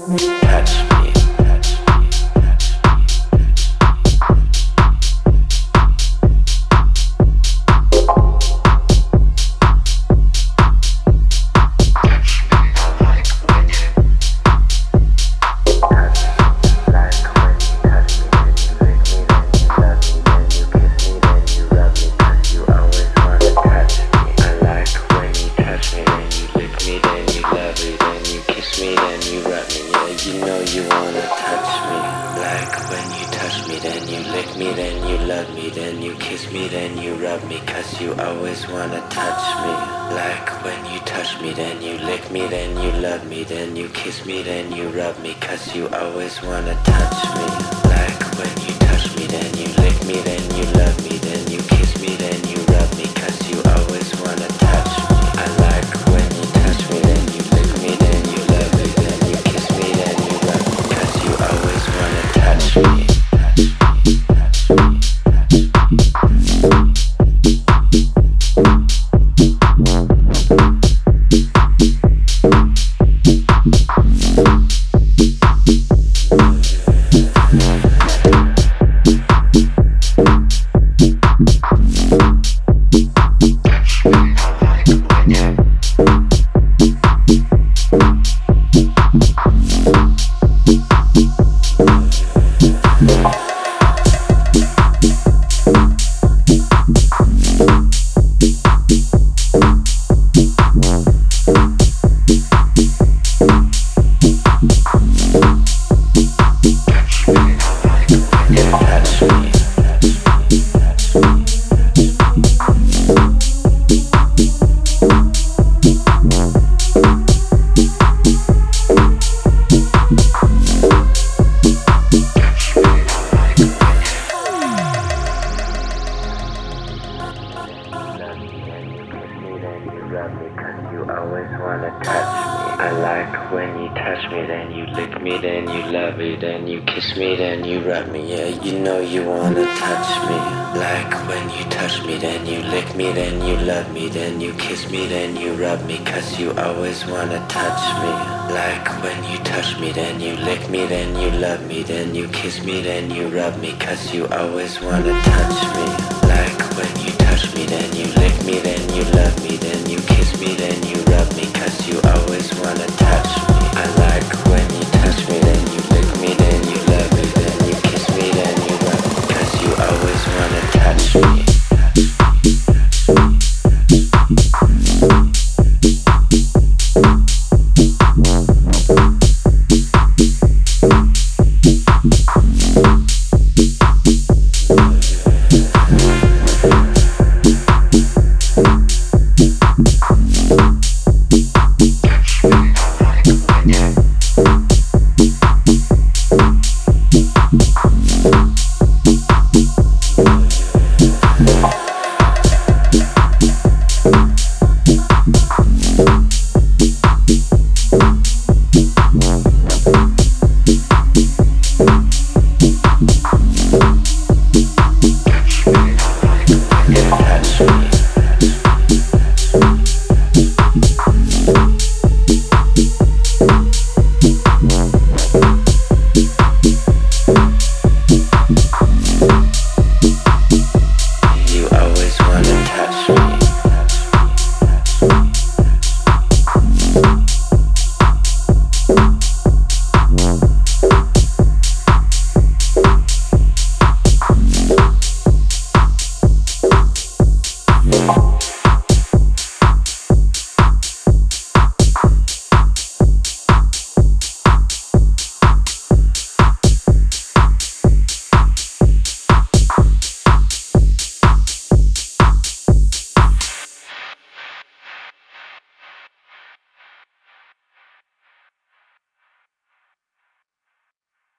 touch me. You always wanna touch me. Like when you touch me, then you lick me, then you love me, then you kiss me, then you rub me, 'cause you always wanna touch me. I like when you touch me, then you lick me, then you love me, then you kiss me, then you rub me, 'cause you always wanna touch me. You always wanna touch me. Like when you touch me, then you lick me, then you love me, then you kiss me, then you rub me, 'cause you always wanna touch me. Like when you touch me, then you lick me, then you love me, then you kiss me, then you rub me, 'cause you always wanna touch me. I like when you